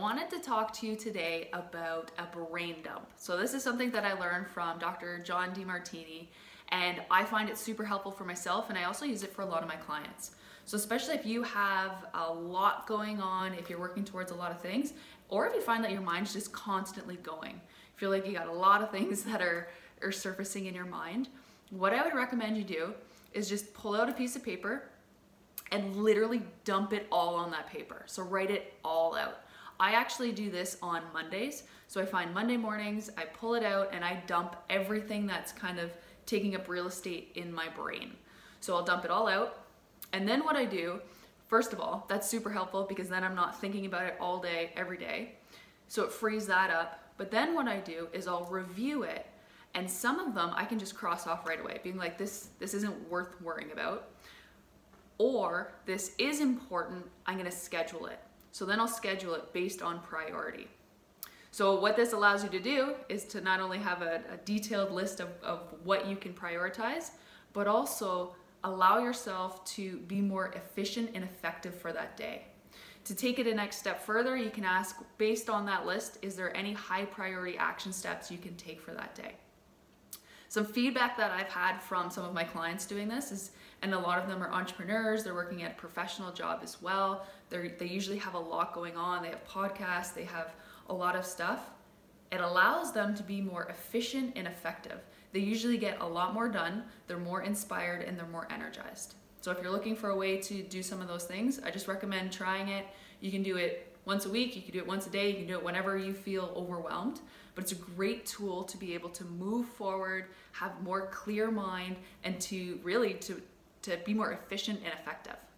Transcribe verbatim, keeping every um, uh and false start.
wanted to talk to you today about a brain dump. So this is something that I learned from Doctor John Demartini, and I find it super helpful for myself, and I also use it for a lot of my clients. So especially if you have a lot going on, if you're working towards a lot of things, or if you find that your mind's just constantly going, you feel like you got a lot of things that are, are surfacing in your mind, what I would recommend you do is just pull out a piece of paper and literally dump it all on that paper. So write it all out. I actually do this on Mondays. So I find Monday mornings, I pull it out and I dump everything that's kind of taking up real estate in my brain. So I'll dump it all out. And then what I do, first of all, that's super helpful because then I'm not thinking about it all day, every day. So it frees that up. But then what I do is I'll review it. And some of them I can just cross off right away, being like, this, this isn't worth worrying about. Or this is important, I'm gonna schedule it. So then I'll schedule it based on priority. So what this allows you to do is to not only have a, a detailed list of, of what you can prioritize, but also allow yourself to be more efficient and effective for that day. To take it a next step further, you can ask, based on that list, is there any high priority action steps you can take for that day? Some feedback that I've had from some of my clients doing this is, and a lot of them are entrepreneurs, they're working at a professional job as well. They're, they usually have a lot going on. They have podcasts, they have a lot of stuff. It allows them to be more efficient and effective. They usually get a lot more done, they're more inspired, and they're more energized. So if you're looking for a way to do some of those things, I just recommend trying it. You can do it once a week, you can do it once a day, you can do it whenever you feel overwhelmed. But it's a great tool to be able to move forward, have more clear mind, and to really to, to be more efficient and effective.